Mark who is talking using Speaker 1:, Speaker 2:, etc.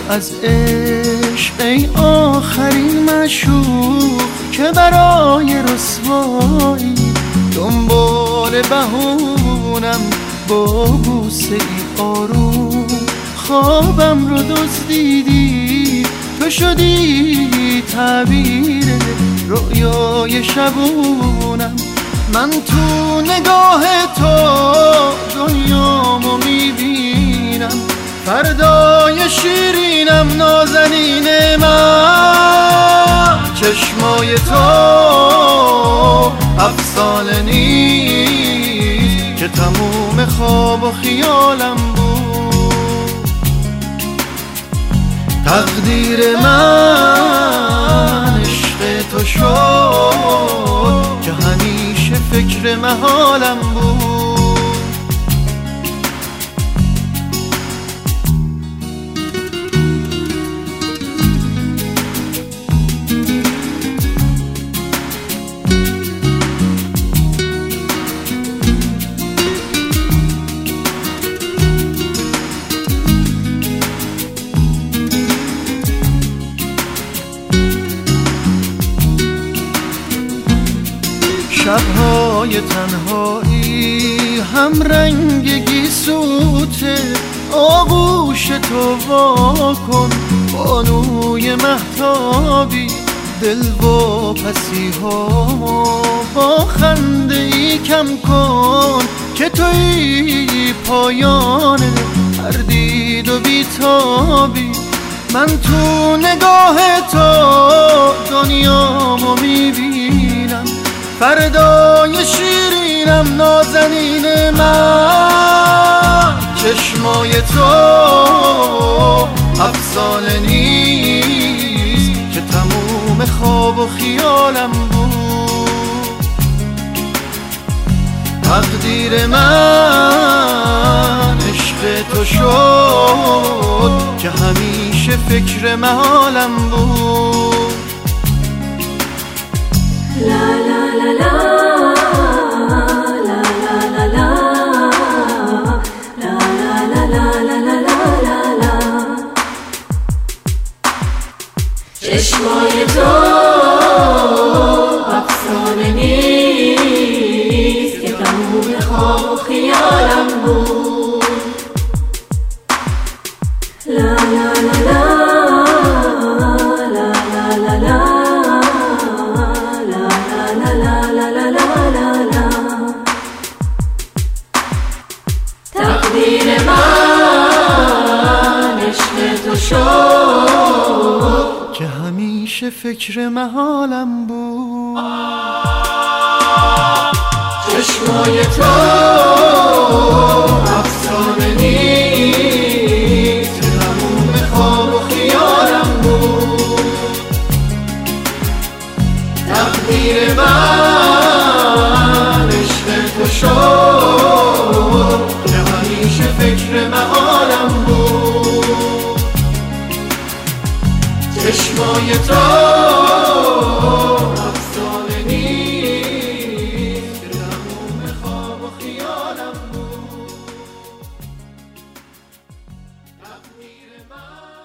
Speaker 1: از عشق ای آخرین معشوق که برای رسوایی دنبال بهونم با بوسه ای آروم خوابم رو دزدیدی، تو شدی تعبیر رؤیای شبونم. من تو نگاه تو دنیامو میبینم، فردای شیرینم نازنین من. چشمای تو افسانه نیست که تموم خواب و خیالم بود. تقدیر من عشق تو شد که همیشه فکر محالم بود. شبهای تنهایی هم رنگ گیسوته، آغوش تو وا کن بانوی مهتابی. دل و پسی ها با خنده ای کم کن که توی پایان هر دید و بیتابی. من تو نگاه تو دنیامو میبینم، فردای شیرینم نازنین من. چشمای تو افسانه نیست که تموم خواب و خیالم بود. تقدیر من عشق تو شد که همیشه فکر محالم بود.
Speaker 2: لا لا لا لا لا لا لا لا لا لا لا لا. چشمای تو افسانه نیست که تموم خواب و خیالم بود. لا لا لا لا تقدیر من عشق تو شد
Speaker 1: که همیشه فکر محالم بود.
Speaker 2: چشمای تو افسانه نیست که تموم خواب و خیالم بود. تقدیر من عشق تو شد که همیشه فکر محالم بود. چشمای تو افسانه نیست که تموم خواب و خیالم بود. تقدیر من